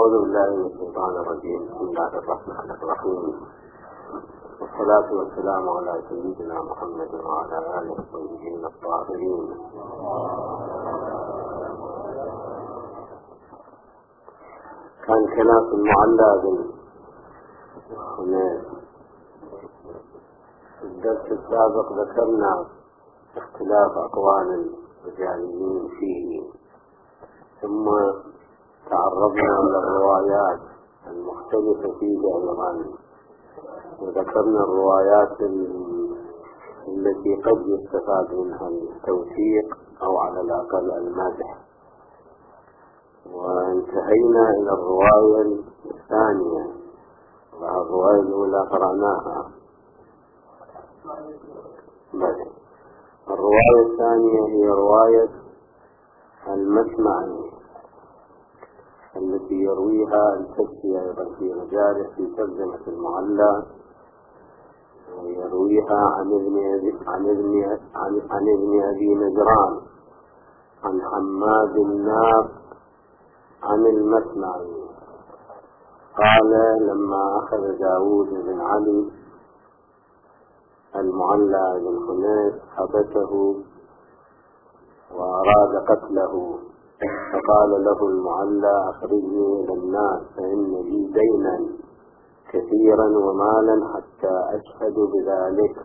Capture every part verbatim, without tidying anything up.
أعوذ بالله من الشيطان الرجيم. بسم الله الرحمن الرحيم، والصلاة والسلام على سيدنا محمد وعلى آله الطيبين الطاهرين. كان كلام المعلى هنا في الدرس السابق ذكرنا اختلاف أقوال الرجاليين فيه، ثم تعرضنا إلى الروايات المختلفة فيه أيضا، وذكرنا الروايات التي قد يستفاد منها التوثيق أو على الأقل المدح، وانتهينا إلى الرواية الثانية. الرواية الأولى قرأناها، بل الرواية الثانية هي رواية المسمعي التي يرويها الكشي أيضا في مجالس في ترجمة المعلى، ويرويها عن ابن عن ابن عن, عن ابن أبي نجران عن حماد الناب عن المسمعي قال: لما أخذ داود بن علي المعلى بن خنيس حبسه وأراد قتله، فقال له المعلى: أخرجني إلى الناس فإن لي دينا كثيرا ومالا حتى أشهد بذلك.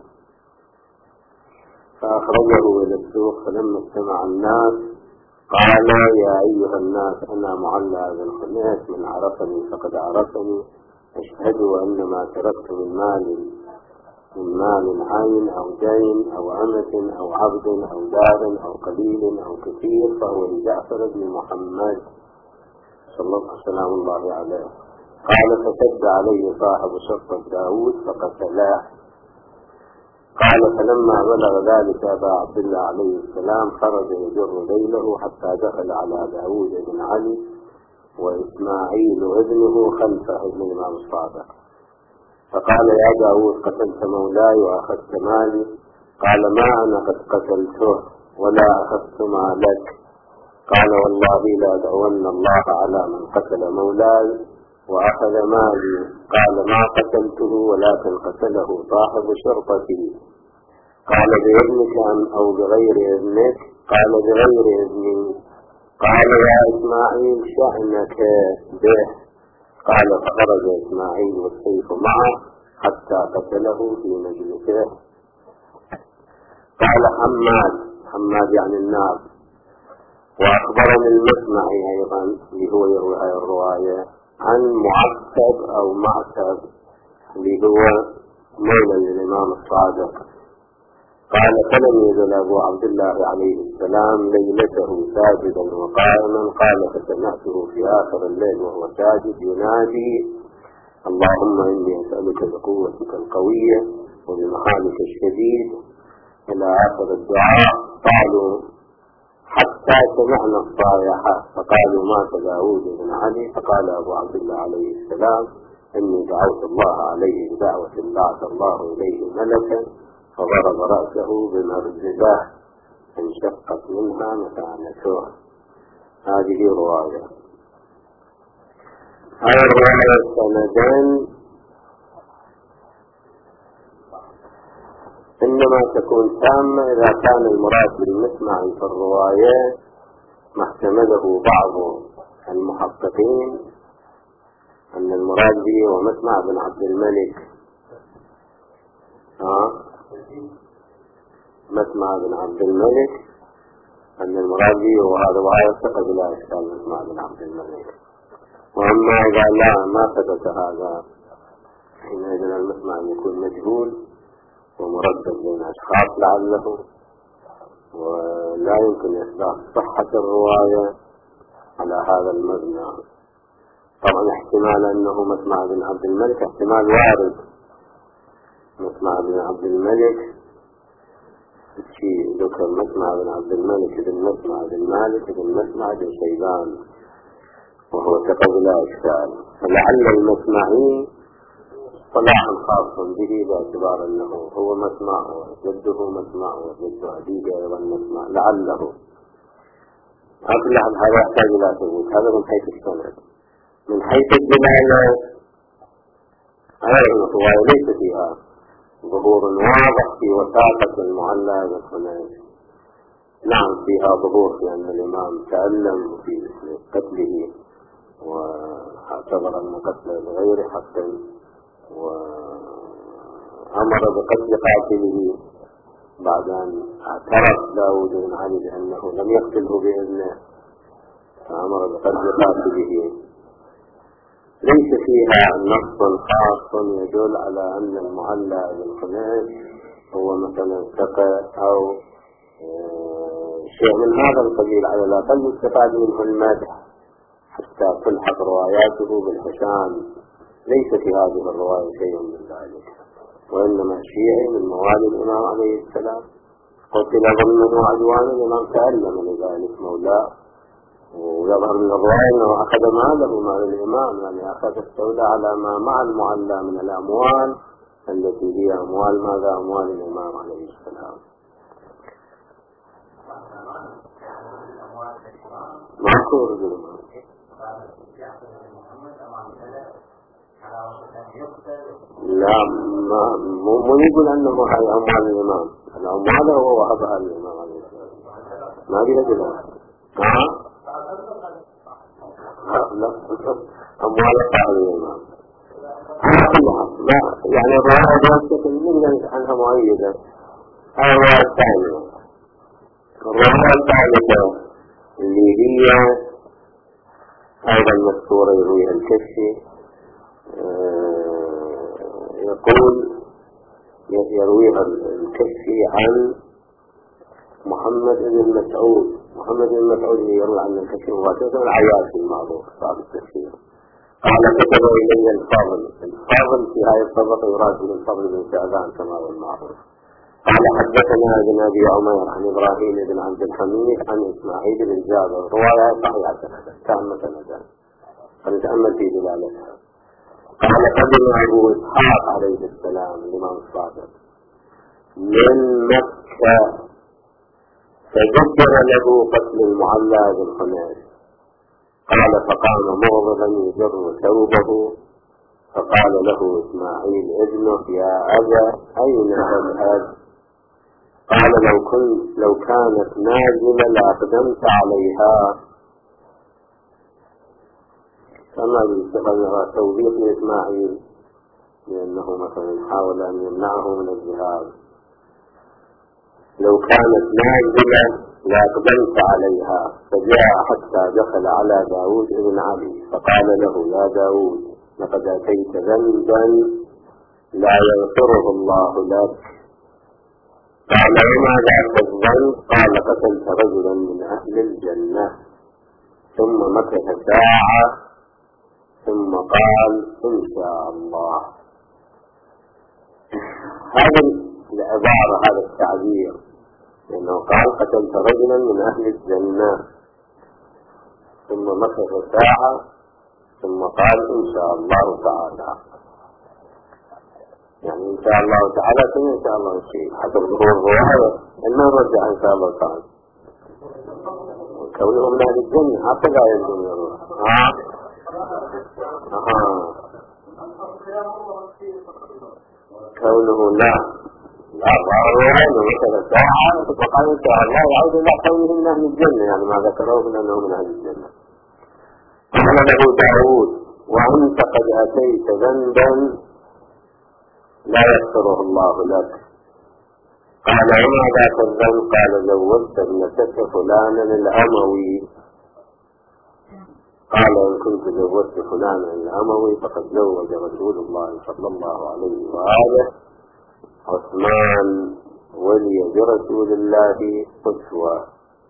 فأخرجه إلى السوق، فلما استمع الناس قال: يا أيها الناس، أنا معلى بن خنيس، من عرفني فقد عرفني، أشهد أن ما تركت من مال من مال عين أو دين أو أمة أو عبد أو دار أو قليل أو كثير فهو لجعفر بن محمد صلى الله عليه وسلم. قال: فشد عليه صاحب شرطة داود فقتلاه. قال: فلما بلغ ذلك أبا عبد الله عليه السلام خرج يجر ليله حتى دخل على داود بن علي وإسماعيل ابنه خلفه ابن الإمام الصادق، فقال: يا داود، قتلت مولاي وأخذت مالي. قال: ما أنا قد قتلته ولا أخذت مالك. قال: والله لا أدعون الله على من قتل مولاي وأخذ مالي. قال: ما قتلته ولكن قتله صاحب شرطتي. قال: بإذنك أم أو بغير إذنك؟ قال: بغير إذني. قال: يا إسماعيل، شأنك به. قال: فخرج إسماعيل والسيف معه حتى قتله في مجلسه. قال حماد حماد يعني الناب: وأخبرني المسمعي أيضا اللي هو يروي هذه الرواية عن معتب أو معتب اللي هو مولى الإمام الصادق. قال: فلم يزل أبو عبد الله عليه السلام ليلته ساجدا وقائما. قال: فسمعته في آخر الليل وهو ساجد ينادي: اللهم إني أسألك بقوتك القوية وبمحالك الشديد إلى آخر الدعاء. قالوا: حتى سمعنا الصائحة. فقالوا: مات داود بن علي. فقال أبو عبد الله عليه السلام: إني دعوت الله عليه بدعوة بعث الله إليه ملكا فضرب رأسه بمرجله انشقت منها مكانته. هذه رواية. هذه الرواية سندان إنما تكون تامة إذا كان المراد بالمسمع في الرواية ما احتمله بعض المحققين أن المراد به هو مسمع بن عبد الملك. ها مسمع بن عبد الملك أن المراد به هو هذا، وهذا ثقة بلا إشكال مسمع بن عبد الملك. وأما إذا لا ما ثبت هذا، حينئذ المسمع يكون مجهول ومردد بين أشخاص لعله، ولا يمكن إثبات صحة الرواية على هذا المبنى. طبعا احتمال أنه مسمع بن عبد الملك احتمال وارد. مسمع بن عبد الملك شيء ذكر مسمع بن عبد الملك بن مسمع بن مالك بن مسمع بن شيبان، وهو ثقة بلا إشكال. فلعل المسمعي صلاح خاص به باعتبار أنه هو مسمع وجده مسمع وجد أبيه أيضا مسمع، لعله. أقول هذا يحتاج إلى ثبوت. هذا من حيث السند. من حيث الدلالة هذه الرواية ليس فيها ظهور واضح في وثاقة المعلى بالخناس. نعم فيها ظهور في أن الإمام تألم في قتله واعتبر أن قتله بغير حق وأمر بقتل قاتله بعد أن اعترف داود بن علي بأنه لم يقتله بإذنه فأمر بقتل قاتله. ليس فيها نص خاص يدل على أن المعلى بالخناس هو مثلا ثقة أو شيء من هذا القبيل، على الأقل يستفاد منه المدح حتى تلحق رواياته بالحسان. ليس في هذه الرواية شيء من ذلك، وإنما الشيعي من موالي الإمام عليه السلام قتل ظلما وعدوانا الإمام تألم لذلك مولاه. ويظهر من الرواية أنه أخذ ماله مال الإمام، يعني أخذ استولى على ما مع المعلى من الأموال التي هي أموال ماذا؟ أموال الإمام عليه السلام. معقول بالإمام لا ما مو يقول أنه هي أموال الإمام، الأموال هو وهبها للإمام عليه السلام ما بيها كذا. ها لا أموال صاحب الإمام لا يعني الرواية جاءت من عنها مؤيدة. هذه الرواية الثانية. الرواية الثالثة اللي هي أيضا مذكورة يرويها الكشي، يقول يرويها الكشي عن محمد بن مسعود. محمد بن مسعود يروي عن الكشي مباشرة العياشي المعروف صاحب التفسير. قال كتب إلي الفاضل. الفاضل في هذه الطبقة يراد به الفضل بن شعبان كما هو المعروف. قال حدثنا ابن أبي عمير عن إبراهيم بن عبد الحميد عن إسماعيل بن جابر. رواية صحيحة تامة سندا فنتأمل في دلالتها. قال قدم أبو إسحاق عليه السلام الإمام الصادق من مكة فذكر له قتل المعلى بالخناس. قال فقام مغضبا يجر ثوبه فقال له إسماعيل ابنه يا أبا أين تذهب؟ قال لو كنت لو كانت نازلة لأقدمت عليها. كما يستفاد توبيخ لإسماعيل لأنه مثلا حاول أن يمنعه من الجهاد. لو كانت نازلة لأقدمت عليها. فجاء حتى دخل على داود بن علي فقال له يا داود لقد أتيت ذنبا لا يغفره الله لك. قال وما ذاك الذنب؟ قال قتلت رجلا من أهل الجنة. ثم مكث ساعة ثم قال إن شاء الله. هذه العبارة هذا التعبير لأنه قال قتلت رجلا من أهل الجنة ثم مكث ساعة ثم قال إن شاء الله تعالى. يعني إن شاء الله تعالى ثم إن شاء الله شيء حسب ظهور الرواية إنه رجع إن شاء الله تعالى كونه من أهل الجنة حتى لا يكون الروح. ها ها كونه لا لا ظهر ومثل ساعة وقال إن شاء الله يعود إلى كونه من أهل الجنة، يعني ما ذكروه من أنه من أهل الجنة. قال له داود وأنت قد أتيت ذنبا لا يغفره الله لك. قال وما ذاك الذنب؟ قال زوجت ابنتك فلانا الأموي. قال إن كنت زوجت فلانا الأموي فقد زوج رسول الله صلى الله عليه وآله عثمان ولي برسول الله قسوة.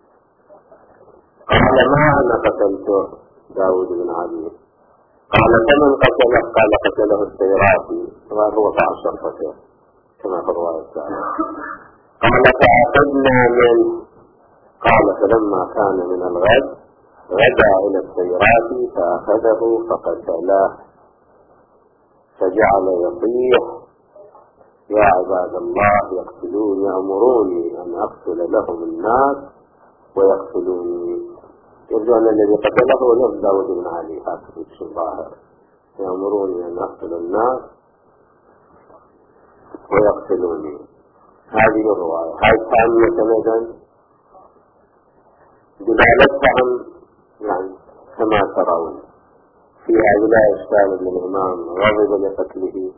قال ما أنا قتلته داود بن علي. قال فمن قتله؟ قال قتله السيرافي وهو بعض شرفته كما في الرواية الثانية. قال فأخذنا منه. قال فلما كان من الغد غدا إلى السيرافي فأخذه فقتله فجعل يصيح يا عباد الله يقتلون يأمروني أن أقتل لهم الناس ويقتلوني. يبدو أن الذي قتله هو نفس داود بن علي حسب الظاهر. يأمروني أن أقتل الناس ويقتلوني. هذه الرواية. هاي ثانية سندا دلالتها يعني كما ترون فيها لا إشكال أن الإمام غضب لقتله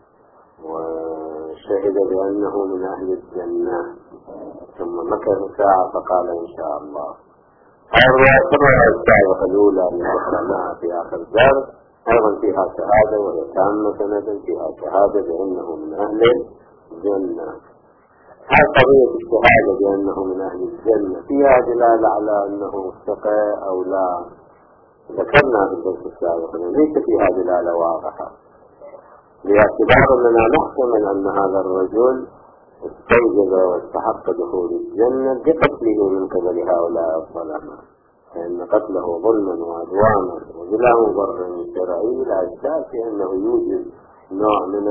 وشهد بأنه من أهل الجنة، ثم مكث ساعة فقال إن شاء الله. هذه الرواية كما السابقة الأولى التي ذكرناها في آخر الدرس أيضا فيها شهادة، وهي تامة سندا فيها شهادة بأنه من أهل الجنة. هذه قضية الشهادة بأنه من أهل الجنة فيها دلالة على أنه اتقى أو لا، ذكرنا في الدرس السابق أنه ليس فيها دلالة واضحة، باعتبار أننا نحتمل أن هذا الرجل استوجب واستحق دخول الجنة بقتله من قبل هؤلاء الظلمة، لأن قتله ظلما وعدوانا وبلا مبرر شرعي لا يشتاق في أنه يوجد نوع من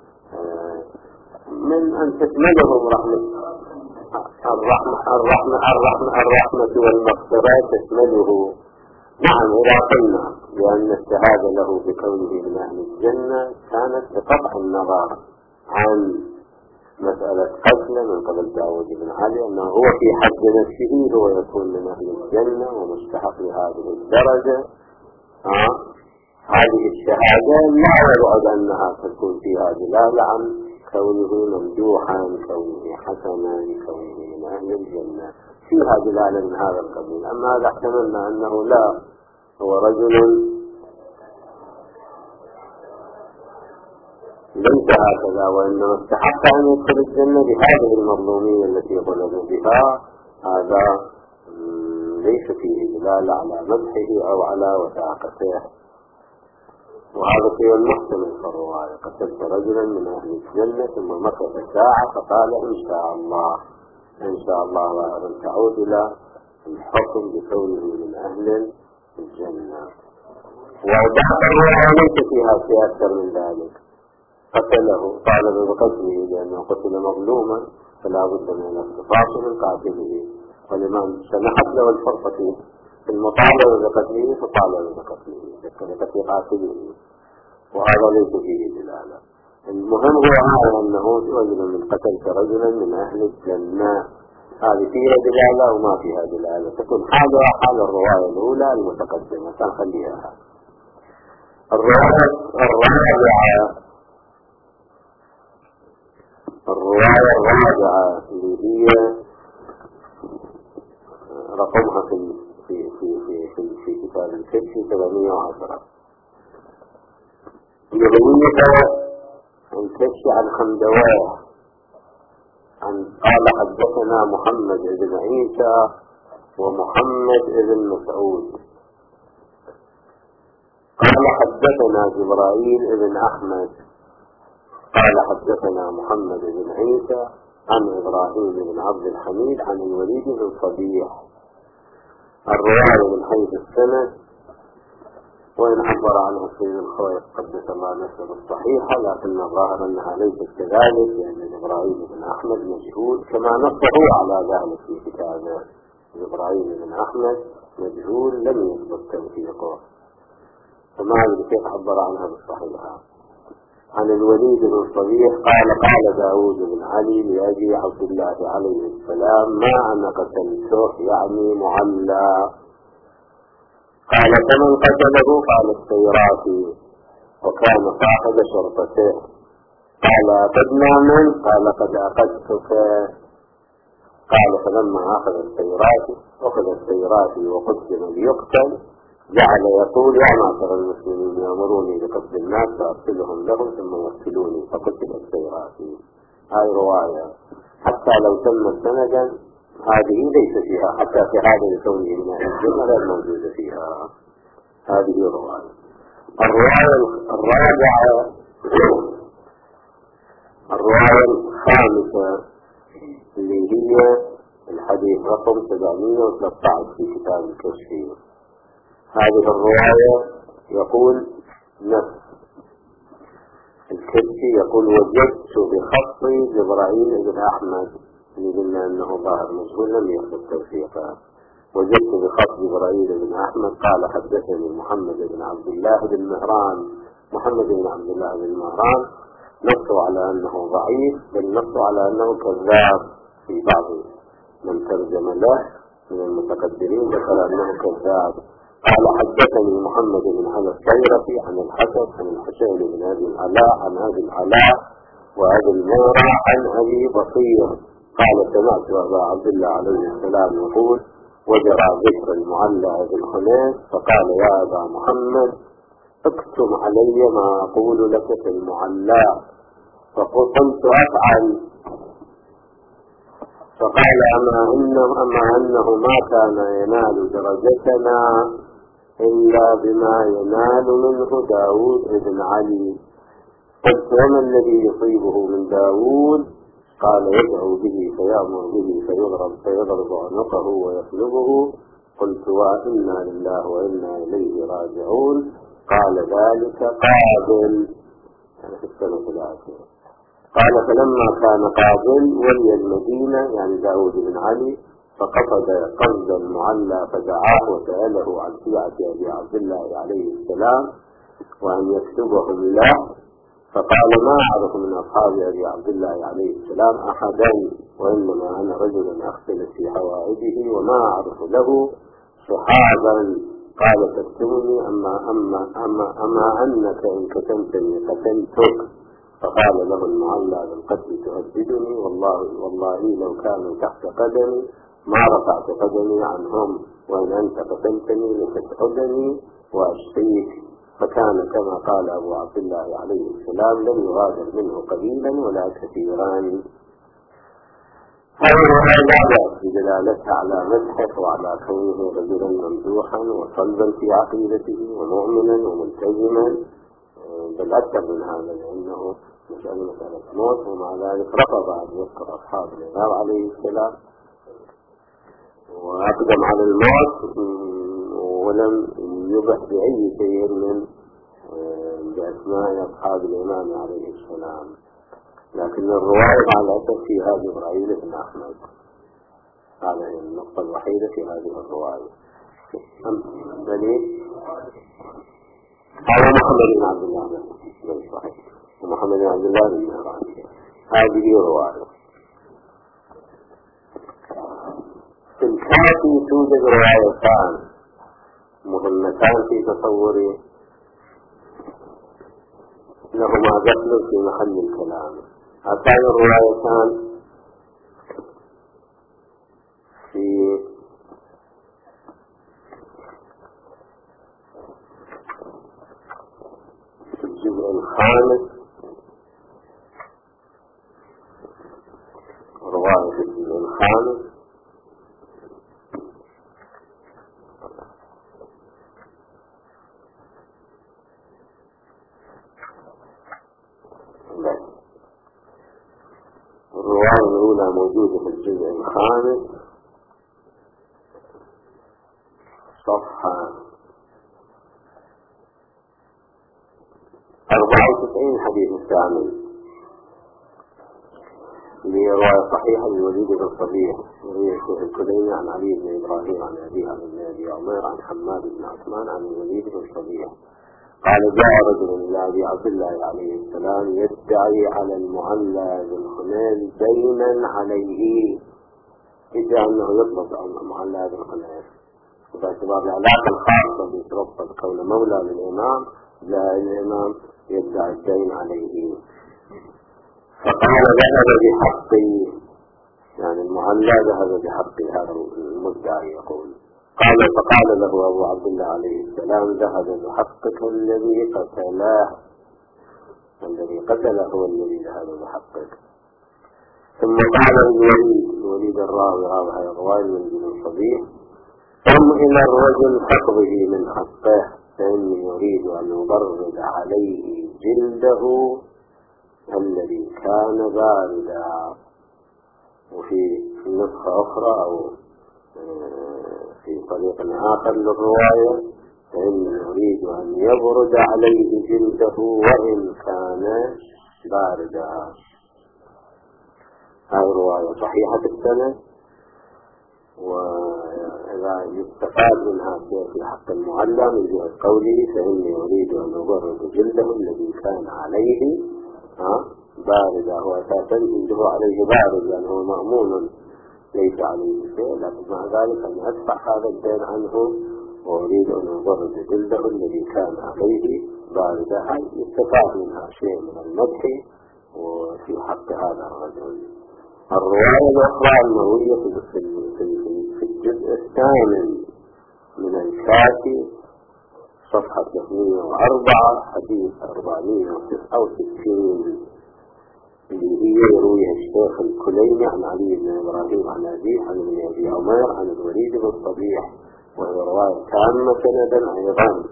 من أن تشملهم رحمة الرحمة الرحمة الرحمة الرحمة والمغفرة تشمله. نعم، إذا قلنا بأن الشهادة له بكونه من أهل الجنة كانت بقطع النظر عن مسألة قتل من قبل داود بن علي، أنه هو في حد نفسه هو يكون من أهل الجنة ومستحق لهذه الدرجة. آه. هذه الشهادة لا يبعد أنها تكون فيها دلالة عن كونه ممدوحا، كونه حسنا، كونه من أهل الجنة، فيها دلالة من هذا القبيل. أما إذا احتملنا أنه لا، هو رجل ليس هكذا وإنه استحق أن يدخل الجنة بهذه المظلومية التي ظلم بها، هذا ليس فيه دلالة على مدحه أو على وثاقته. وهذا في المحتمل في الرواية: قتلت رجلا من أهل الجنة ثم مكث ساعة فقال إن شاء الله إن شاء الله، وأن تعود إلى الحكم بكونه من أهل الجنة. وبعض الرواية ليس فيها شيء أكثر من ذلك، قتله طالب بقتله لأنه قتل مظلوما فلا بد من الاختصاص من قاتله، ولمن سمحت له الفرصة في المطالبة بقتله فطالب بقتله بقتل قاتله، وهذا ليس فيه دلالة. المهم هو هذا أنه رجل من قتل رجلا من أهل الجنة، هذه فيها دلالة وما فيها دلالة، تكون حالها حال الرواية الأولى المتقدمة كان خليها. الرواية الرابعة الرواية الرابعة اللي هي رقمها في في في في في, في كتاب الكشف سبعمائة وعشرة، يرويها الكشف عن خندواه عن قال حدثنا محمد بن عيسى ومحمد بن مسعود قال حدثنا جبرائيل بن أحمد قال حدثنا محمد بن عيسى عن إبراهيم بن عبد الحميد عن الوليد بن صبيح. الرواية من حيث السند وإن عبر عنه السيد الخويط قدس الله نفسه الصحيحة، لكن الظاهر أنها ليست كذلك، لأن إبراهيم بن أحمد مجهول كما نصه على ذلك في كتابه. إبراهيم بن أحمد مجهول لم يثبت توثيقه، فما أدري كيف عبر عنها بالصحيحة. عن الوليد بن صبيح قال قال داود بن علي لأبي عبد الله عليه السلام: ما أنا قتلته، يعني معلى. قال: فمن قتله؟ قال: السيرافي، وكان صاحب شرطته. قال: أخذنا من؟ قال: قد أخذتك. قال: فلما أخذ السيرافي أخذ السيرافي وقدم ليقتل جعل يقول: يا معشر المسلمين يأمروني بقتل الناس فأقتلهم لهم ثم يقتلوني، فقتل السيرافي. هاي رواية حتى لو تمت سندا هذه ليس فيها، حتى في هذا كونه من الجنة لا موجودة فيها، هذه رواية. الرواية الرابعة الرواية الخامسة اللي هي الحديث رقم سبعمائة وثلاثة عشر في كتاب الكشف. هذه الرواية يقول نفس الكشف يقول: وجدت بخط جبرائيل بن أحمد، اللي قلنا أنه ظاهر مجهول لم يخطب توثيقه، وجدت بخط جبرائيل بن أحمد قال حدثني محمد بن عبد الله بن مهران. محمد بن عبد الله بن مهران نصوا على أنه ضعيف، بل نصوا على أنه كذاب. في بعض من ترجم له من المتقدمين ذكر أنه كذاب. قال حدثني محمد بن علي الصيرفي عن الحسن عن الحسين بن أبي العلاء عن أبي العلاء وأبي الميرة عن أبي بصير قال سمعت أبا عبد الله عليه السلام يقول: وجرى ذكر المعلى بن خنيس فقال: يا أبا محمد اكتم علي ما أقول لك في المعلى. فقلت: أفعل. فقال: أما إنه, أما أنه ما كان ينال درجتنا إلا بما ينال منه داود بن علي. قلت: وما الذي يصيبه من داود؟ قال: يدعو به فيأمر به فيضرب فيضرب عنقه ويسلبه. قلت: وإنا لله وإنا إليه راجعون. قال: ذلك قابل، يعني في السنة الآخرة. قال: فلما كان قابل ولي المدينة يعني داود بن علي فقصد قصد المعلى فدعاه وسأله عن شيعة أبي عبد الله عليه السلام وأن يكتبهم له، فقال: ما أعرف من أصحاب أبي عبد الله عليه السلام أحدا، وإنما أنا رجل أختلف في حوائجه وما أعرف له صحابا. قال: تكتبني أما, أما, أما, أما أنك إن كتمتني قتلتك. فقال له المعلى بالقتل: تهددني؟ والله والله لو كانوا تحت قدمي ما رفعت قدمي عنهم، وإن أنت قتلتني لتسعدني وأشقيك. فكان كما قال أبو عبد الله عليه السلام: لم يغادر منه قليلا ولا كثيران. هذا لا بأس بدلالتها على مدحه وعلى كونه رجلا ممدوحا وصلبا في عقيدته ومؤمنا وملتزما، بل أكثر من هذا، لأنه مسألة مسألة موت، ومع ذلك رفض أن يذكر أصحاب الإمام عليه السلام وأقدم على الموت ولم يبح بأي شيء من بأسماء أصحاب الإمام عليه السلام. لكن الرواية مع الأسف فيها جبرائيل بن أحمد، هذه النقطة الوحيدة في هذه الرواية. دليل هذا محمد بن عبد الله بن صحيح ومحمد بن عبد الله بن مهران، هذه رواية. في الكافي توجد روايتان مهمتان في تصوري لهما دخل في محل الكلام. هاتان الروايتان في الجزء الخامس، رواية في الجزء الخامس الرواية الأولى موجودة في الجزء الخامس صفحة أربعة وتسعين حديث الثامن، لرواية صحيحة للوليد بن صبيح وهي الشيخ الكليني عن علي بن إبراهيم عن أبيه عن أبي عمير عن حماد بن عثمان عن الوليد بن صبيح قال: جاء رجل إلى أبي عبد الله عليه السلام يدعي على المعلى بن خنيس دينا عليه، يدعي أنه يطلب عن المعلى بن خنيس باعتبار العلاقة الخاصة التي تربط كون مولى للإمام، لا الإمام يدعي الدين عليه. فقال: ذهب بحقي، يعني المعلى ذهب بحقي، هذا المدعي يقول. قال: فقال له أبو عبد الله عليه السلام: ذهب بحقك الذي قتله، الذي قتله هو الذي ذهب بحقك. ثم قال الوليد الوليد الراوي هذا الرواية من بن صبيح: قم إلى الرجل فاقضه من حقه فإني يريد أن يبرد عليه جلده الذي كان باردا. وفي نسخة أخرى أو في طريق آخر للرواية: فإني يريد أن يبرد عليه جلده وإن كان باردا. هذه رواية صحيحة السند، وإذا يستفاد منها شيء في حق المعلى من جهة قوله فإني أريد أن أبرد جلده الذي كان عليه باردة. هو أساسا جلده عليه بارد لأنه يعني مأمون ليس عليه شيء، لكن مع ذلك أن أدفع هذا الدين عنه وأريد أن أبرد جلده الذي كان عليه باردة. هل يستفاد منها شيء من المدح وفي حق هذا الرجل. الرواية الأخرى المروية في الجزء الثامن من الكافي صفحة ثلاثمئة وأربعة حديث أربعمئة وتسعة وستين اللي هي يرويها الشيخ الكليني عن علي بن إبراهيم عن أبيه عن ابن أبي عمر عن الوليد بن الصبيح، وهي رواية تامة سندا أيضا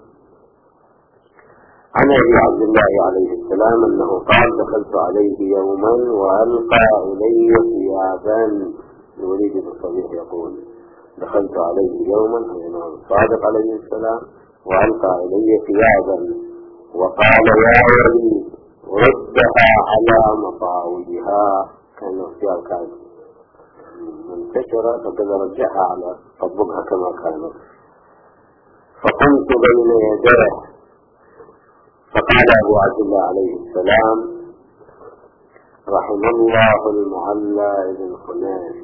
عن أبي عبد الله عليه السلام أنه قال دخلت عليه يوما وألقى إلي ثيابا. الوليد بن الصبيح يقول دخلت عليه يوما أي الصادق عليه السلام وألقى إلي ثيابا وقال يا وليد ردها على مطاويها. كان الثياب كانت منتشرة فقد رجعها على طبقها كما كانت. فقمت بين يديه فقال أبو عبد الله عليه السلام رحم الله المعلى بن خناس.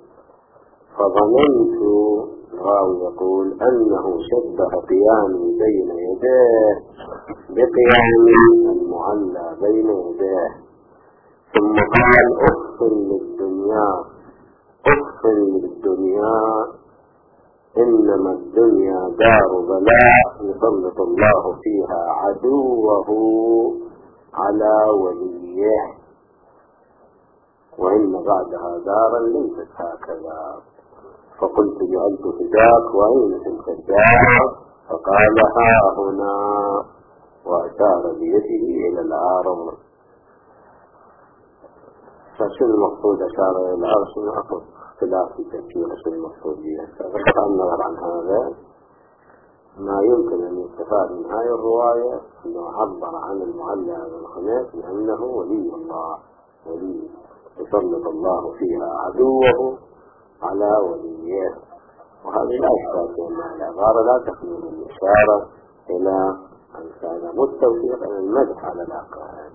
فظننت راوي يقول أنه شبه قيامي بين يديه بقيام المعلى بين يديه، ثم قال أخف للدنيا أخف للدنيا إنما الدنيا دار بلاء يسلط الله فيها عدوه على وليه، وإن بعدها دارا ليست هكذا. فقلت جعلت فداك وأين تلك الدار؟ فقال ها هنا وأشار بيده إلى العارض. فشو المقصود أشار إلى العرش؟ أخذ اختلاف في تفسير شو المقصود بها. فبقى النظر عن هذا ما يمكن أن يستفاد من هذه الرواية أنه عبر عن المعلى بن خناس بأنه ولي الله، ولي يسلط الله فيها عدوه على وليه، وهذا لا يشتاك أن العبارة لا تحمل الإشارة إلى أن كان متوفيق إلى المدح على الأقوال.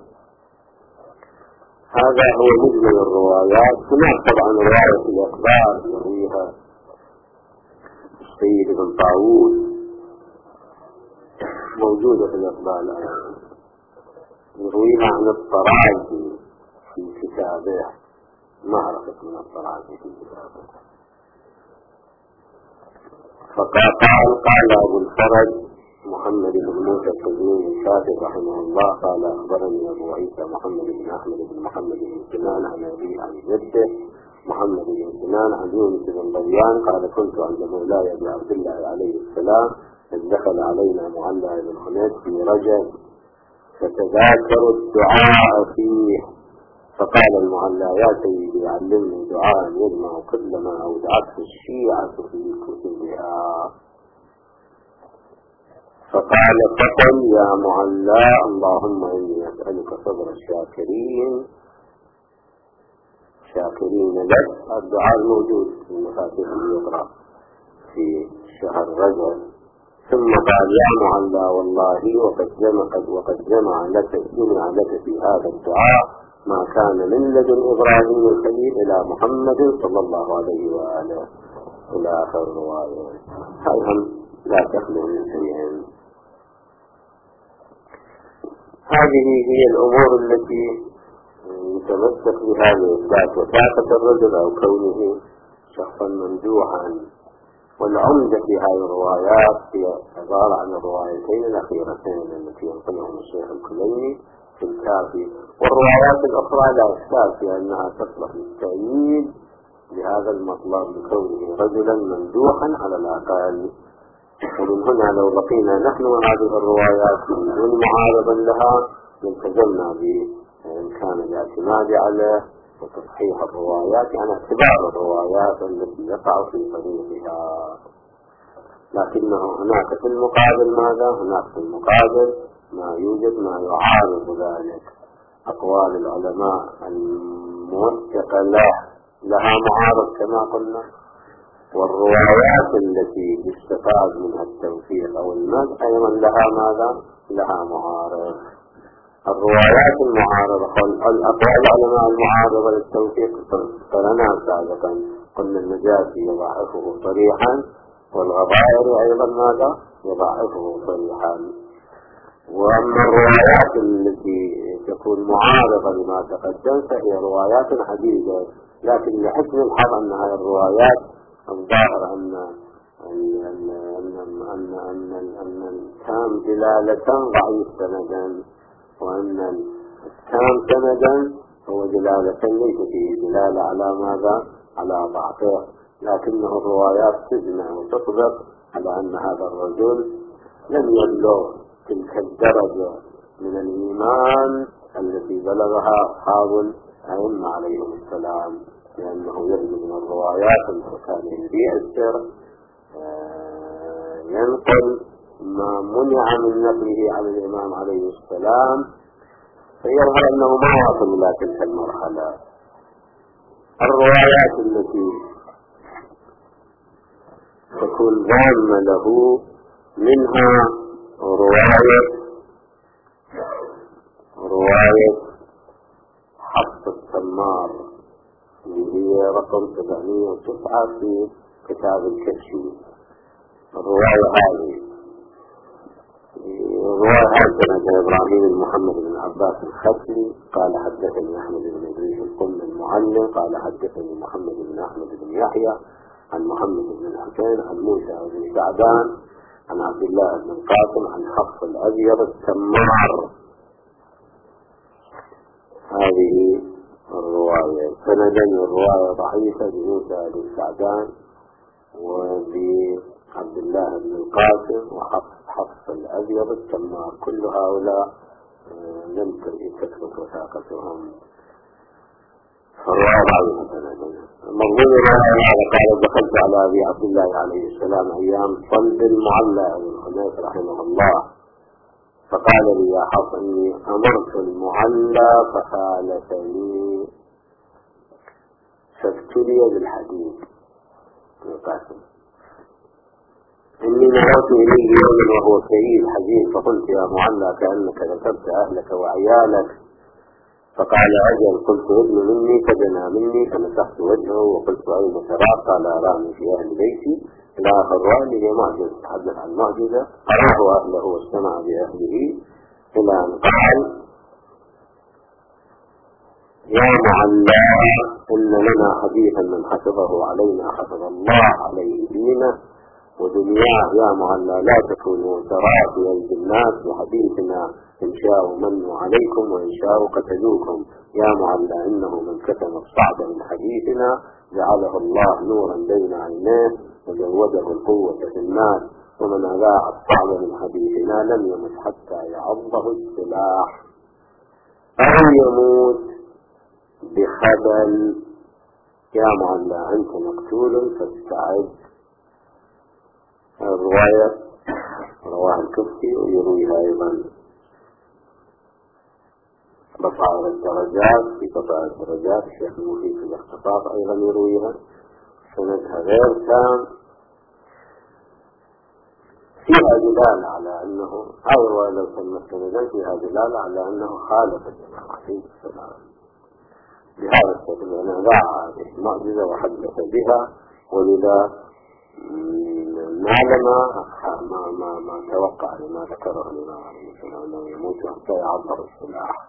هذا هو مجمل الروايات. هناك طبعا رواية الأخبار يرويها السيد بن طاووس موجودة في الأخبار الآن، يرويها عن الطرازي في كتابه، ما عرفت من الطرازي في كتابه. فقال قال أبو الفرج محمد بن موسى التزمين الكاتب رحمه الله قال أخبرني أبو عيسى محمد بن أحمد بن محمد بن سنان عن أبيه عن جده محمد بن سنان عن يونس بن ضيان قال كنت عند مولاي أبي عبد الله عليه السلام إذ دخل علينا معلى بن خناس في رجب فتذاكروا الدعاء فيه، فقال المعلى يا سيدي علمني دعاء يجمع كل ما أودعته الشيعة في كتبها. فقال فقل يا معلى اللهم إني أسألك صبر الشاكرين شاكرين لك. الدعاء الموجود في المفاتيح اللي يقرأ في شهر رجب. ثم قال يا معلى والله وقد جمع وقد جمع لك جمع لك في هذا الدعاء ما كان من لدن إبراهيم الخليل إلى محمد صلى الله عليه وآله إلى آخر الرواية. هذا لا تخلو من شيء. هذه هي الأمور التي يتمسك بها لإثبات وثاقة الرجل أو كونه شخصا ممدوحا. والعمدة في هذه الروايات هي عبارة عن الروايتين الأخيرتين التي ينقلهم الشيخ الكليني في الكافي، والروايات الأخرى لا إشكال في أنها تصلح للتأييد لهذا المطلب لكونه رجلا ممدوحا على الأقل. ومن هنا لو بقينا نحن هذه الروايات من معارضا لها التزمنا بإمكان الاعتماد عليه وتصحيح الروايات، يعني اعتبار الروايات التي يقع في طريقها. لكنه هناك في المقابل ماذا؟ هناك في المقابل ما يوجد ما يعارض ذلك. أقوال العلماء الموثقة له لها معارض كما قلنا، والروايات التي يستفاد منها التوفيق أو المدح أيضا لها ماذا؟ لها معارض. الروايات المعارضة الأقوال العلماء المعارضة للتوفيق قلنا سابقا، قلنا النجاشي يضاعفه صريحا والغضائر أيضا ماذا؟ يضاعفه صريحا. وأما الروايات التي تكون معارضة لما تقدم فهي روايات عديدة، لكن لحسن الحظ أن هذه الروايات الظاهر أن أن أن أن أن أن أن التام دلالة ضعيف سندا، وأن التام سندا هو دلالة ليس فيه دلالة على ماذا؟ على ضعفه، لكنه الروايات تجمع وتطبق على أن هذا الرجل لم يبلغ تلك الدرجة من الإيمان التي بلغها أصحاب الأئمة عليهم السلام، لأنه يجد من الروايات أنه كان يبيع السر، ينقل ما منع من نقله عن الإمام عليه السلام، فيظهر أنه ما وصل إلى تلك المرحلة. الروايات التي تكون ضامنة له منها رواية رواية حفص التمار اللي هي رقم سبعمائة وتسعة في كتاب الكشف. الرواية هذه رواية حدثنا إبراهيم بن محمد بن عباس الخشلي قال حدثني أحمد بن إدريس القم المعلم قال حدثني محمد بن أحمد بن يحيى عن محمد بن الحسين عن موسى بن سعدان عن عبد الله بن القاسم عن حفص الأبيض التمار. هذه الرواية سندا الرواية ضعيفة بموسى بن سعدان وبعبد الله بن القاسم وحفص حفص الأبيض التمار، كل هؤلاء لم تثبت وثاقتهم، فالرواية ضعيفة سندا. مضمون الرواية هذا قال دخلت على أبي عبد الله عليه السلام أيام صلب المعلى بن حنيف رحمه الله فقال لي يا حفص إني أمرت المعلى فخالفني فابتلي بالحديد القاسم، إني نظرت إليه يوما وهو كئيب حزين فقلت يا معلى كأنك ذكرت أهلك وعيالك، فقال أجل، قلت ابن مني فدنا مني فمسحت وجهه وقلت أين ترى؟ قال أراني في أهل بيتي إلى آخر الرواية هي معجزة، تحدث عن معجزة أراه أهله واجتمع بأهله إلى أن قال يا معلى إن لنا حديثا من حفظه علينا حفظ الله عليه دينه ودنياه، يا معلى لا تكونوا ترى في أيدي الناس بحديثنا إن شاءوا منوا عليكم وإن شاءوا قتلوكم، يا معلى إنه من كتم الصعب من حديثنا جعله الله نورا بين عينيه وزوده القوة في الناس، ومن أذاع الصعب من حديثنا لم يمت حتى يعضه السلاح أو يموت بخبل، يا معلى أنت مقتول فاستعد. الرواية رواه الكفتي ويرويها أيضا بصائر الدرجات في بصائر الدرجات الشيخ المفيد في الاختصاص أيضا يرويها، سندها غير تام فيها دلالة على أنه هذا الرواية لو سمت سندا فيها دلالة على أنه خالف الإمام عليه السلام بهذا الشكل، لأنه ذاع هذه المعجزة وحدث بها، ولذا نعلم ما ما ما توقع لما ذكره الإمام عليه السلام أنه يموت حتى يعبر السلاح.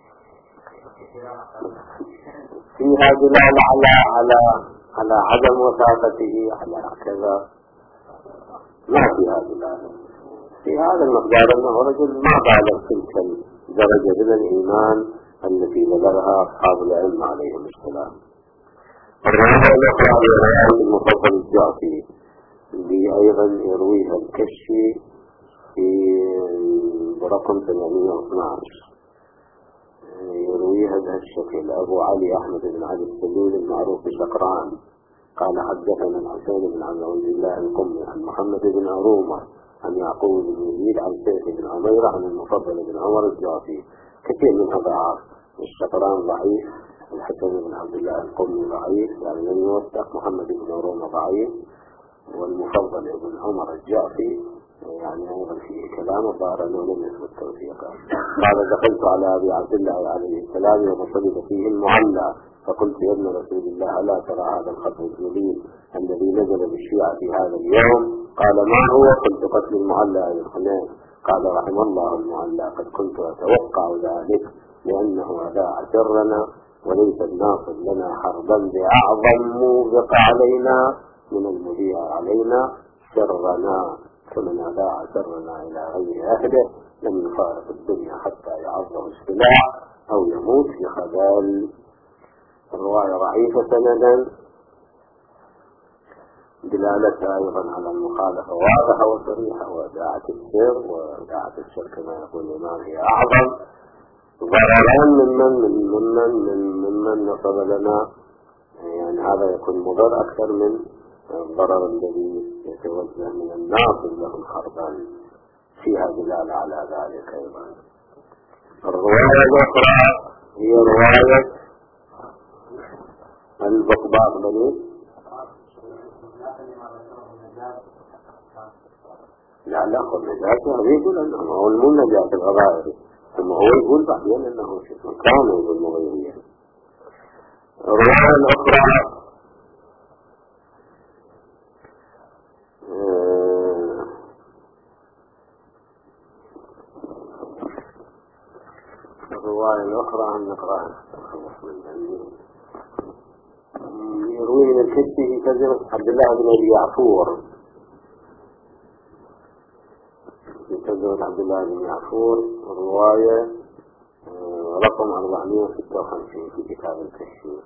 فيها دلالة على على على عدم وثاقته على كذا، ما فيها دلالة في هذا المقدار أنه رجل ما بالغ تلك الدرجة من الإيمان التي بلغها أصحاب العلم عليهم السلام. الرواية الأخرى رواية المفضل الجعفي اللي أيضا يرويها الكشفي في برقم ثمانمائة واثني عشر، يرويها بهذا الشكل أبو علي أحمد بن علي السلول المعروف بشقران قال حدثنا الحسين بن عبد الله القمي عن محمد بن أرومة عن يعقوب بن يزيد عن سيف بن عمير عن المفضل بن عمر الجعفي، كثير منها ضعاف، الشقران ضعيف، الحسين بن عبد الله القمي ضعيف يعني لم يوثق، محمد بن أرومة ضعيف، والمفضل ابن عمر الجعفي يعني أيضا فيه كلام الظاهر أنه لم يثبت توثيقه. قال دخلت على أبي عبد الله عليه السلام وصلب فيه المعلى فقلت يا ابن رسول الله ألا ترى هذا الخط الجليل الذي نزل بالشيعة في هذا اليوم؟ قال ما هو؟ قلت قتل المعلى بن حنين. قال رحم الله المعلى قد كنت أتوقع ذلك لأنه أذاع سرنا وليس الناصر لنا حربا بأعظم موبق علينا من المذيع علينا شرنا فمن أذاع سرنا إلى غير أهله لم يفارق الدنيا حتى يعظم السلاح أو يموت في خبال. الرواية ضعيفة سندا دلالتها أيضا على المخالفة واضحة وصريحة وإذاعة السر وإذاعة السر كما يقول الإمام هي أعظم ضررا ممن من ممن من ممن نصب لنا، يعني هذا يكون مضر أكثر من الضرر الذي يتوجه من الناصب لهم حربا، فيها دلالة على ذلك أيضا. الرواية الأخرى هي رواية البقباق بني لا لا هو النجاة هذا يقول أنه هو المو نجاة الغضائر ثم هو يقول بعدين أنه كان يقول مغيريا. الرواية الأخرى الرواية الأخرى أن نقرأها يروي من الكتب كذب عبد الله بن أبي يعفور كذب عبد الله بن يعفور رواية رقم أربعمائة وستة وخمسين في كتاب الكشف.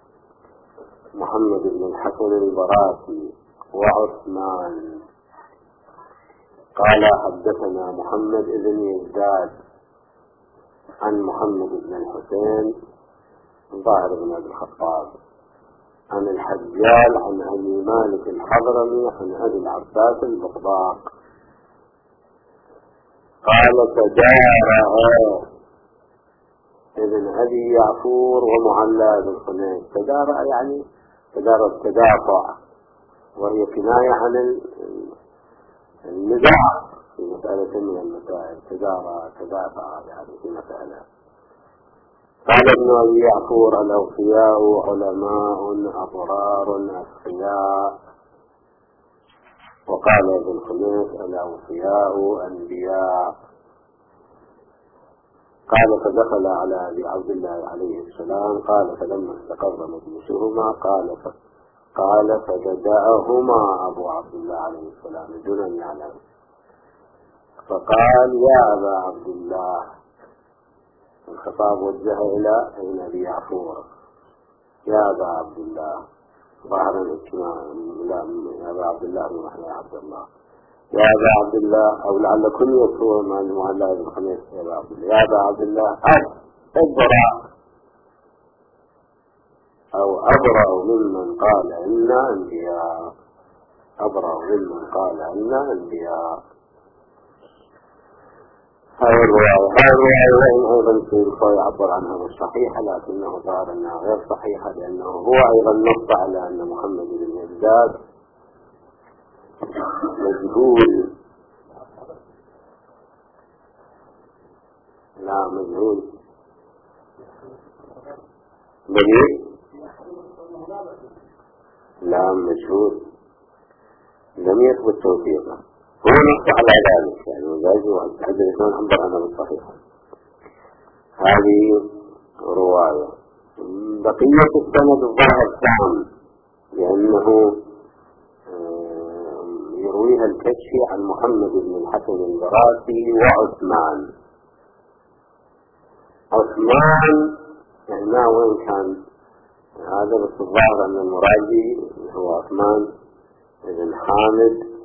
محمد بن الحسن البراسي وعثمان قال حدثنا محمد بن يزداد عن محمد بن الحسين ظاهر بن أبي الخطاب عن الحجال عن أبي مالك الحضرمي عن أبي العباس البقباق قال تدارى ابن أبي يعفور ومعلى بن حنين. تدارى يعني تدارى التدافع وهي كناية عن النزاع في مسألة من المسائل. تدارى تدافع يعني في مسألة. قال ابن أبي يعفور الأوفياء علماء أبرار أتقياء. وقال ابن خليس الأوفياء أنبياء. قال فدخل على أبي عبد الله عليه السلام قال فلما استقر مجلسهما قال قال فبدأهما أبو عبد الله عليه السلام دون أن يعلم فقال يا أبا عبد الله. الخطاب وجه إلى ابن أبي يعفور يا أبا عبد الله ظاهر الاجتماع لا يا أبا عبد الله بن محمد عبد الله يا أبا عبد الله أو لعل كل يسوع مع المعلى بن خميس يا أبا عبد الله يا أبا عبد الله أبرأ أو أبرأ ممن قال إنا أنبياء. أبرأ ممن قال إنا أنبياء. هذه الرواية هذه الرواية أيضا في يعبر عنها بالصحيحة لكنه ظاهر أنها غير صحيحة لأنه هو أيضا نص على أن محمد بن يزداد مجهول. لا مجهول بني لا مجهول لم يثبت توثيقه. هو نص على ذلك يعني وذلك حد الإسلام عبر عنها بالصحيحة. هذه رواية. بقية السند الظاهر تام لأنه يرويها الكشفي عن محمد بن الحسن البراسي وعثمان. عثمان يعني ما وين كان هذا بس الظاهر أن المراجي هو عثمان بن حامد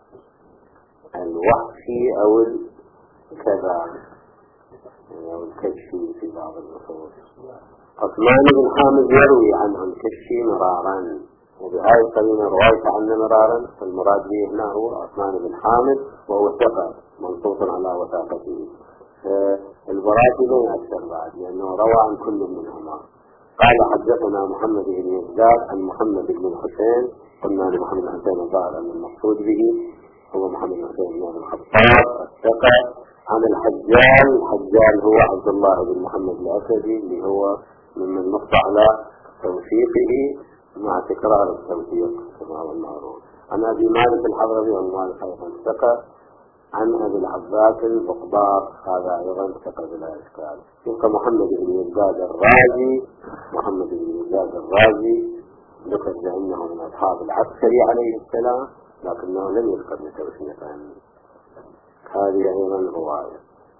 الوحشي أو الكذا أو الكشفي في بعض النصوص. عثمان بن حامد يروي عنه الكشفي مرارا وبهذه القرينة رواية عنه مرارا فالمراد به هنا هو عثمان بن حامد وهو ثقة منصوص على وثاقته. البراسي لا يأثر بعد لأنه روى عن كل منهما. قال حدثنا محمد بن يزداد عن محمد بن الحسين قلنا لمحمد بن حسين الظاهر أن المقصود به هو محمد بن حسين بن الخطاب الثقة عن الحجال. الحجال هو عبد الله بن محمد الأسدي اللي هو ممن نص على توثيقه مع تكرار التوثيق كما هو المعروف. عن أبي مالك الحضرمي عن مالك أيضا ثقة. عن أبي العباس البقباط هذا أيضا ثقة بلا إشكال. يبقى محمد بن يزداد الرازي. محمد بن يزداد الرازي ذكر بأنه من أصحاب العسكري عليه السلام لكنه لم يذكر بتوثيقه. هذه أيضا رواية.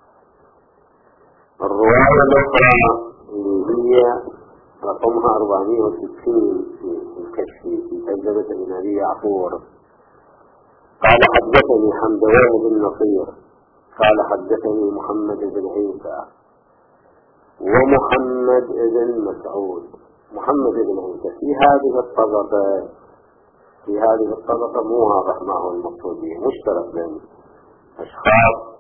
الرواية الأخرى اللي هي رقمها أربعمائة وستين في الكشف في ترجمة ابن أبي يعفور قال حدثني حمدوان بن نصير قال حدثني محمد بن عيسى ومحمد بن مسعود. محمد بن عيسى في هذه الطبقة في هذه الطبقة مو واضح ما هو المقصود به، مشترك بين أشخاص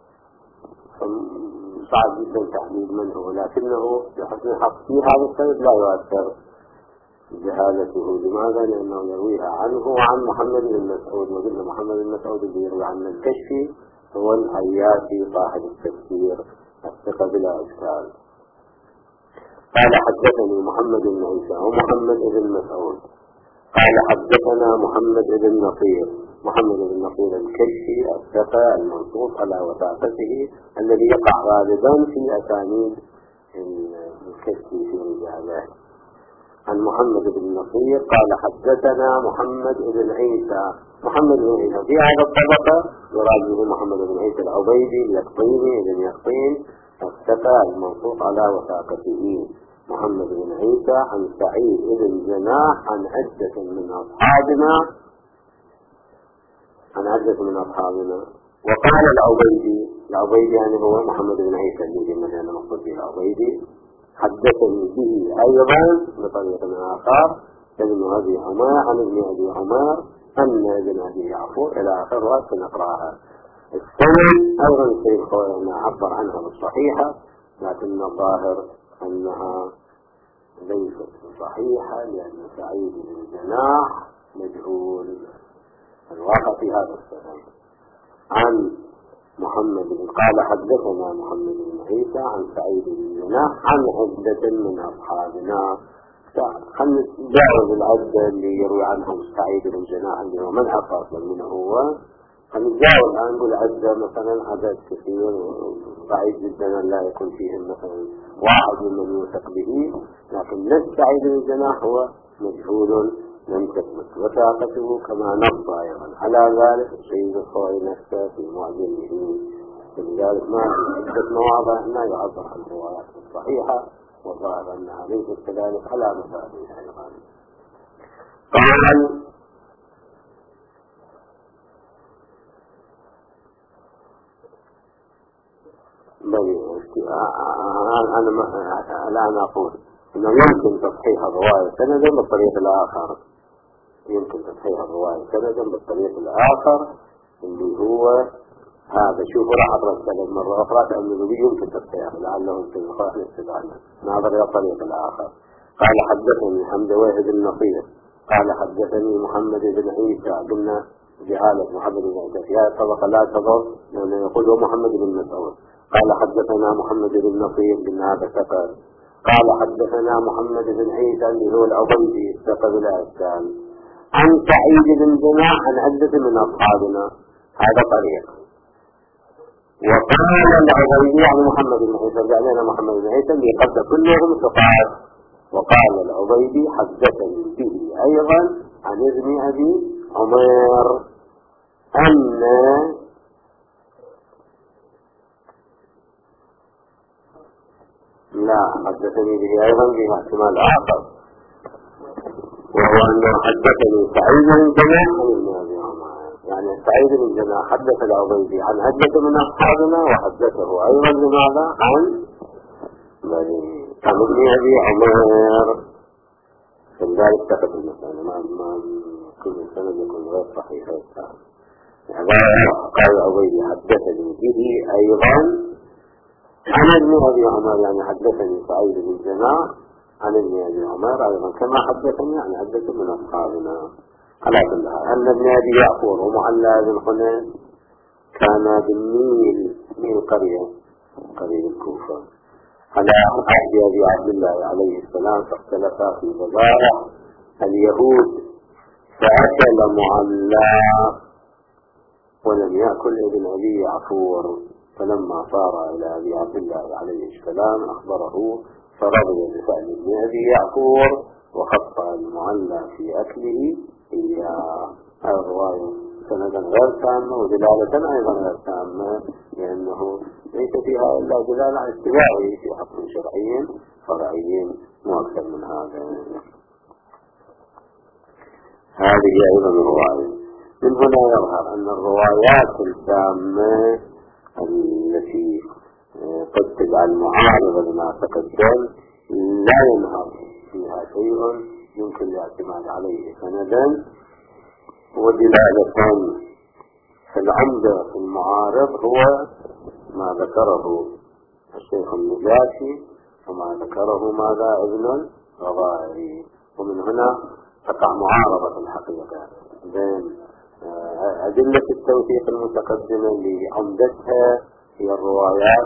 صعب جدا تحديد من هو، لكنه بحسن الحق في هذا السند لا يؤثر جهالته. لماذا؟ لأنه يرويها عنه وعن محمد بن مسعود، وقلنا محمد بن مسعود اللي يروي عن الكشف هو العياشي صاحب التفسير الثقة بلا إشكال. قال حدثني محمد بن عيسى ومحمد بن مسعود قال حدثنا محمد بن نصير. محمد بن نصير الكشفي الثقة المنصوص على وثاقته الذي يقع غالبا في أسانيد الكشفي في رجاله. عن محمد بن نصير قال حدثنا محمد بن عيسى. محمد بن عيسى في هذا الطبقة يراد به محمد بن عيسى العبيدي اليقطيني بن يقطين الثقة المنصوص على وثاقته. محمد بن عيسى عن سعيد بن جناح عن عدة من أصحابنا عن عدة من أصحابنا. وقال العبيدي، العبيدي يعني هو محمد بن عيسى الذي مثلا مقصود به العبيدي حدثني به أيضا بطريقة آخر ابن أبي عمر عن ابن أبي عمر أن ابن أبي يعفور إلى آخر رأس نقرأها. السنة أيضا الشيخ عبر عنها بالصحيحة لكن الظاهر أنها ليست صحيحة لأن سعيد بن جناح مجهول الواقع في هذا السنة. عن محمد بن قال حدثنا محمد بن عيسى عن سعيد بن جناح عن عدة من أصحابنا. خلنا نتجاوز العدة اللي يروي عنهم سعيد بن جناح اللي هو من أصلا منه هو، فنتجاوز عن نقول عدة مثلا عدد كثير بعيد جدا أن لا يكون فيهم مثلا واحد من يوثق به، لكن نفس سعيد بن جناح هو مجهول لم تثبت وثاقته كما نص أيضا على ذلك السيد الخوئي نفسه في معجمه. لذلك ما في عدة مواضع ما يعبر عن الروايات الصحيحة وظاهر أنها ليست كذلك على مفادها أيضا. قال أنا الآن أقول أنه يمكن تصحيح الرواية سندا بالطريق الآخر، يمكن تصحيح الرواية سندا بالطريق الآخر اللي هو هذا. شوفوا راح أضرب سند مرة أخرى تأملوا به يمكن تصحيح لعله يمكن الخلاف الاستدعاء ناظر إلى الطريق الآخر. قال حدثني حمدوان بن نصير قال حدثني محمد بن عيسى قلنا جهالة محمد بن عيسى في هذه الطبقة لا تضر لأنه يقول محمد بن مسعود. قال حدثنا محمد بن نصير بن هذا ثقة. قال حدثنا محمد بن عيسى اللي هو العبيدي ثقة بلا إشكال عن سعيد بن جناح عن عدة من أصحابنا. هذا طريق. وقال العبيدي عن محمد بن عيسى جعلنا محمد بن عيسى اللي قد كلهم ثقات. وقال العبيدي حدثني به أيضا عن ابن أبي عمر أن لا حدثني به أيضا به احتمال آخر وهو أنه حدثني سعيد بن جناح عن ابن أبي عمر، يعني سعيد بن جناح حدث العبيدي عن عدة من أصحابنا وحدثه أيضا لماذا عن عن ابن أبي عمر. فلذلك تقف المسألة ما ما كل سنة يكون غير صحيح. قال العبيدي حدثني به أيضا عن ابن أبي عمر، يعني حدثني سعيد بن جناح عن ابن أبي عمر أيضا كما حدثني عن عدة من أصحابنا. على كل حال أن ابن أبي يعقوب ومعلى بن خنيس كان بالنيل من قرية قرية الكوفة على عهد أبي عبد الله عليه السلام، فاختلفا في بضائع اليهود فأكل معلى ولم يأكل ابن أبي يعقوب، فلما صار إلى أبي عبد الله عليه السلام أخبره فرضي بفعل ابن أبي يعقوب وخطأ المعلى في أكله إياه. هذا الرواية سندا غير تامة ودلالة أيضا غير تامة، لأنه ليس فيها إلا دلالة على اتباعه في حكم شرعي فرعي مو أكثر من هذا. هذه أيضا الرواية. من هنا يظهر أن الروايات التامة التي قد تجعل معارضة لما تقدم لا ينهض فيها شيء يمكن الاعتماد عليه سندا ودلالة. فالعمدة في المعارض هو ما ذكره الشيخ النجاشي وما ذكره ماذا ابن الغضائري، ومن هنا تقع معارضة الحقيقة بين أدلة التوثيق المتقدمة لعمدتها هي الروايات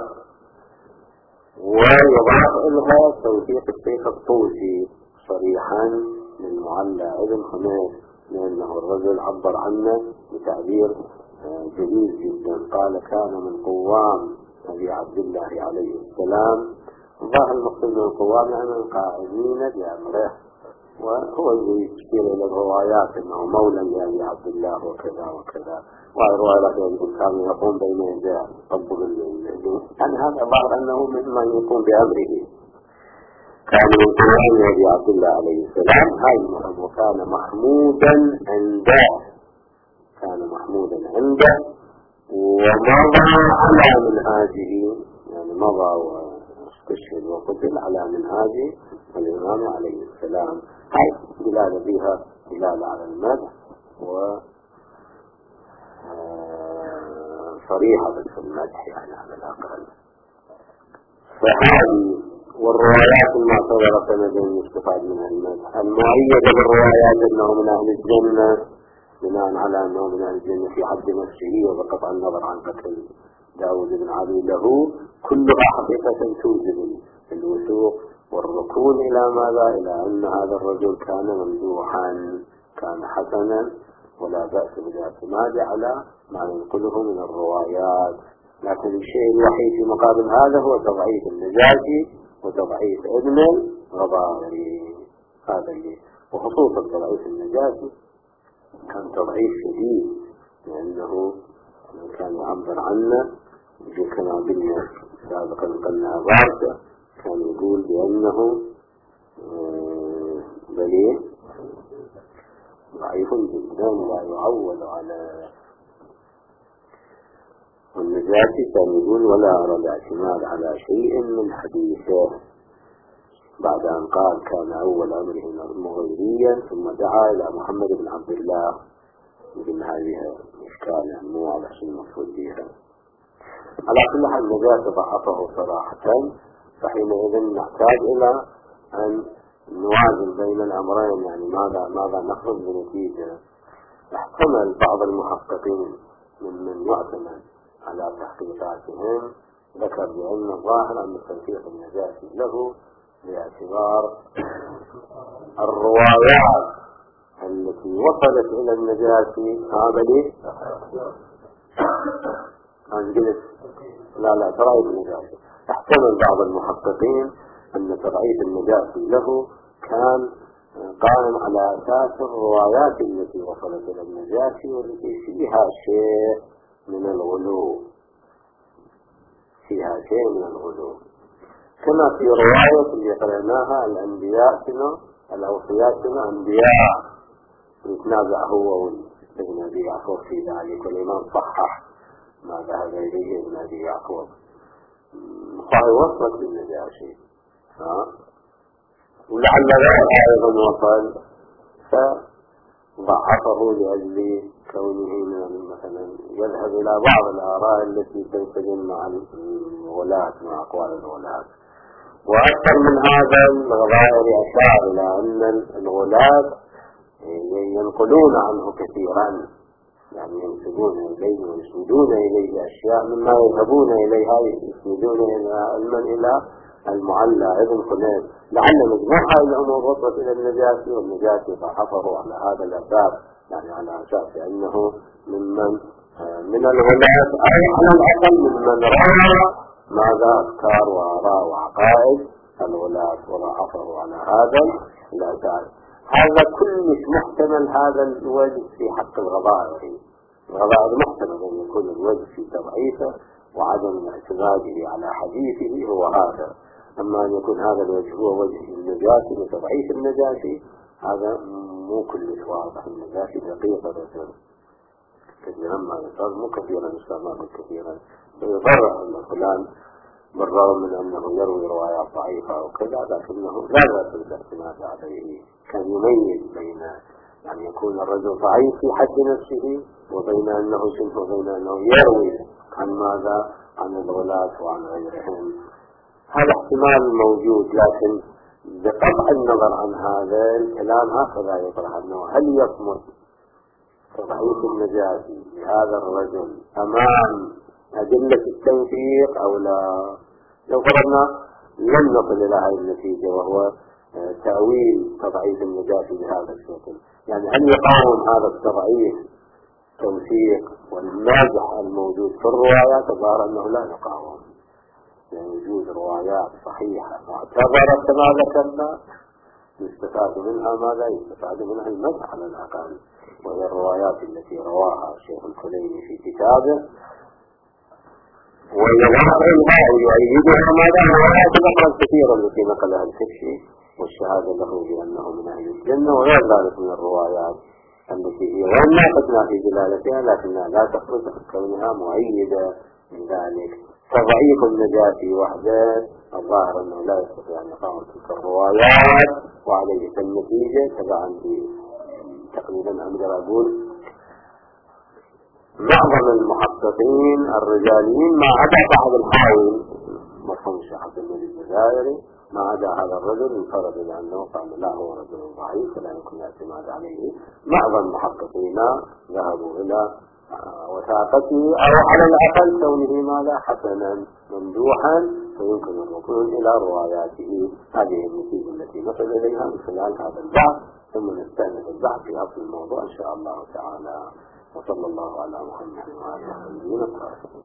ويضاف إلها توثيق الشيخ الطوسي صريحا للمعلى ابن خنيس، لأنه الرجل عبر عنه بتعبير جديد جدا، قال كان من قوام أبي عبد الله عليه السلام. ظاهر المقصود من القوام يعني القائمين بأمره، وهو اللي يشير إلى الروايات أنه مولى لأبي عبد الله وكذا وكذا، والروايات يقول كان يقوم بين يديه طبق الليل، يعني هذا ظاهر أنه ممن يقوم بأمره. كان من قوام أبي عبد الله عليه السلام هاي المهم، وكان محمودا عنده، كان محمودا عنده ومضى على منهاجه، يعني مضى واستشهد وقتل على منهاجه الإمام عليه السلام. هاي دلالة بها دلالة على المدح و صريحة في المدح يعني على الأقل. فهذه والروايات المعتبرة سندين يستفاد منها المدح المؤيدة بالروايات أنه من أهل الجنة بناء على أنه من أهل الجنة في حد نفسه وبقطع النظر عن قتل داود بن علي له، كلها حقيقة توجد الوثوق والركون إلى ماذا؟ إلى أن هذا الرجل كان ممدوحا كان حسنا ولا بأس بالاعتماد على ما ينقله من الروايات. لكن الشيء الوحيد في مقابل هذا هو تضعيف النجاشي وتضعيف ابن الغضائري، هذا اللي وخصوصا تضعيف النجاشي كان تضعيف شديد، لأنه كان يعبر عنه كما قلنا سابقا قلنا بارده، كان يقول بأنه دليل ضعيف جدا لا يعول على. والنجاشي كان يقول ولا أرى الاعتماد على شيء من حديثه، بعد أن قال كان أول أمره مغيريا ثم دعا إلى محمد بن عبد الله من هذه إشكالا مو على شيء مفروض بها. على كل حال النجاشي ضعفه صراحة، فحينئذ نحتاج إلى أن نوازن بين الأمرين، يعني ماذا ماذا نخرج بنتيجة. احتمل بعض المحققين ممن يعتمد على تحقيقاتهم ذكر بأن الظاهر أن توثيق النجاشي له باعتبار الروايات التي وصلت إلى النجاشي هذا ليه؟ أنجلس لا لا ترعيب النجاشي. احتمل بعض المحققين أن ترعيب النجاشي له كان قائم على أساس الروايات التي وصلت إلى النجاشي والتي فيها شيء من الغلو، فيها شيء من الغلو كما في رواية اللي قرأناها الأنبياء شنو الأوصياء شنو أنبياء، يتنازع هو وابن أبي يعقوب في ذلك، والإمام صحح ما ذهب إليه ابن أبي يعقوب، فهي وصلت للنجاشي ولعل غيرها أيضا وصل فضعفه لأجل كونه من مثلا يذهب إلى بعض الآراء التي تنسجم مع الغلاة مع أقوال الغلاة. وأكثر من هذا الغضائري أشار إلى أن الغلاة ينقلون عنه كثيرا، يعني ينسبون إليه ويسندون إليه أشياء مما يذهبون إليها، يسندون علما إلى المعلى ابن خنيس، لعل مجموع هذه الأمور وصلت إلى النجاشي، والنجاشي فحفروا على هذا الأساس، يعني على أساس أنه ممن من الولاة أو على الأقل ممن رأى ماذا أفكار وآراء وعقائد الولاة وحفروا على هذا الأساس. هذا كلش محتمل، هذا الوجه في حق الغضائر. الغضائر محتمل أن يكون الوجه في تضعيفه وعدم اعتماده على حديثه هو هذا، أما أن يكون هذا الوجه هو وجه النجاشي وتضعيف النجاشي هذا مو كلش واضح. النجاشي دقيق الرسول كثيرا ما يصير، مو كثيرا يستعمل كثيرا فيضر أن فلان بالرغم من أنه يروي روايات ضعيفة وكذا، لكنه لا بأس بالاعتماد عليه. كان يميز بين يعني يكون الرجل ضعيف في حد نفسه وبين أنه شنه وبين أنه يروي عن ماذا، عن الولاة وعن غيرهم. هذا احتمال موجود، لكن بقطع النظر عن هذا الكلام هكذا يطرح أنه هل يصمد تضعيف النجاشي لهذا الرجل أمام أدلة التوثيق أو لا؟ لو فرضنا لم نصل إلى هذه النتيجة وهو تأويل تضعيف النجاشي بهذا الشكل، يعني هل يقاوم هذا التضعيف توثيق والناجح الموجود في الروايات؟ الظاهر أنه لا يقاوم، يعني وجود روايات صحيحة معتبرة كما ذكرنا يستفاد منها ماذا؟ يستفاد منها المدح على الأقل، وهي الروايات التي رواها الشيخ الكليني في كتابه، ويظهر الباقي يؤيدها ماذا؟ الروايات الأخرى الكثيرة التي نقلها الكشي والشهادة له بأنه من أهل الجنة وغير ذلك من الروايات التي هي وإن ناقشنا في دلالتها لكنها لا تخرج كونها مؤيدة من ذلك. تضعيف النجاشي وحده الظاهر أنه لا يستطيع أن يقاوم تلك الروايات، وعليه النتيجة تبعا تقريبا أقدر أقول معظم المحققين الرجاليين ما عدا بعض الحاوي مفهوم الشيخ عبد المجيد الجزائري، ما عدا هذا الرجل انفرد لأنه قال لا هو رجل ضعيف ولا يمكن الاعتماد عليه. معظم المحققين ذهبوا إلى وثاقته أو على الأقل كونه ماذا حسنا ممدوحا فيمكن الركون إلى رواياته. هذه النتيجة التي نصل إليها من خلال هذا البحث، ثم نستأنف البحث في أصل الموضوع إن شاء الله تعالى. وصلى الله على محمد وعلى آله وصحبه وسلم.